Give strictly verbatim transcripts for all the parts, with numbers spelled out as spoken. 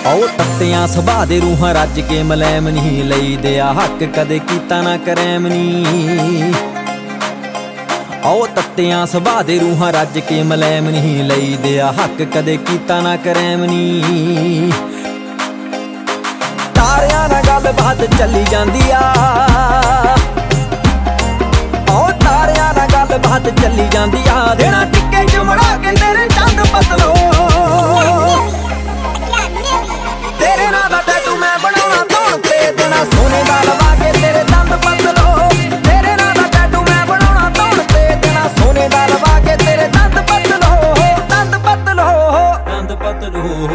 ਉਹ ਤੱਤਿਆਂ ਸੁਭਾਅ ਦੇ ਰੂਹਾਂ ਰੱਜ ਕੇ ਮਲੈਮ ਨਹੀਂ ਲਈਦੇ ਆ ਹੱਕ ਕਦੇ ਕੀਤਾ ਨਾ ਕਰੈਮ ਨਹੀਂ। ਉਹ ਤੱਤਿਆਂ ਸੁਭਾਅ ਦੇ ਰੂਹਾਂ ਰੱਜ ਕੇ ਮਲੈਮ ਨਹੀਂ ਲਈਦੇ ਆ ਹੱਕ ਕਦੇ ਕੀਤਾ ਨਾ ਕਰੈਮ ਨਹੀਂ। ਤਾਰਿਆਂ ਨਾਲ ਗੱਲਬਾਤ ਚੱਲੀ ਜਾਂਦੀ ਆ, ਉਹ ਤਾਰਿਆਂ ਨਾਲ ਗੱਲਬਾਤ ਚੱਲੀ ਜਾਂਦੀ ਆ। ਦੇਣਾ ਟਿੱਕੇ ਚੁਮੜਾ ਕੇ ਤੇਰੇ ਚੰਦ ਬਦਲੋ, ਤੇਰੇ ਨਾਂ ਦਾ ਟੈਟੂ ਮੈਂ ਬਣਾਉਣਾ ਧੌਣ ਤੇ, ਦੇਣਾ ਸੋਨੇ ਦਾ ਲਵਾ ਕੇ ਤੇਰੇ ਦੰਦ ਬਦਲੋ। ਤੇਰੇ ਨਾਂ ਦਾ ਟੈਟੂ ਮੈਂ ਬਣਾਉਣਾ ਧੌਣ ਤੇ, ਦੇਣਾ ਸੋਨੇ ਦਾ ਲਵਾ ਕੇ ਤੇਰੇ ਦੰਦ ਬਦਲੋ, ਦੰਦ ਬਦਲੋ, ਦੰਦ ਬਦਲੋ।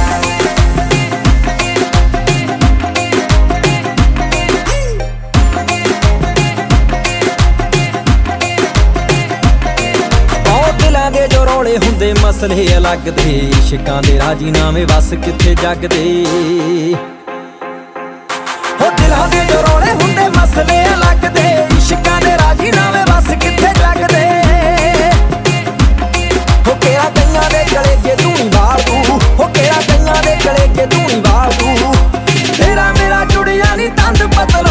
ਦੇ ਜੋ ਰੌਲੇ ਹੁੰਦੇ ਮਸਲੇ ਅਲੱਗ ਦੇ, ਇਸ਼ਕਾਂ ਦੇ ਰਾਜੀਨਾਮੇ ਵਸ ਕਿੱਥੇ ਜੱਗ ਦੇ। ਹੋ ਦਿਲਾਂ ਦੇ ਜੋ ਰੌਲੇ ਹੁੰਦੇ ਮਸਲੇ ਅਲੱਗ ਦੇ, ਇਸ਼ਕਾਂ ਦੇ ਰਾਜੀਨਾਮੇ ਵਸ ਕਿੱਥੇ ਜੱਗ ਦੇ। ਹੋ ਕਿਹੜਾ ਕਈਆਂ ਦੇ ਗਲੇ ਕੇ ਧੂਣੀ ਵਾਲ ਤੂੰ, ਹੋ ਕਿਹੜਾ ਕਈਆਂ ਦੇ ਗਲੇ ਕੇ ਧੂਣੀ ਵਾਲ ਤੂੰ। ਤੇਰਾ ਮੇਰਾ ਜੁੜਿਆ ਨੀ ਤੰਦ ਬਦਲ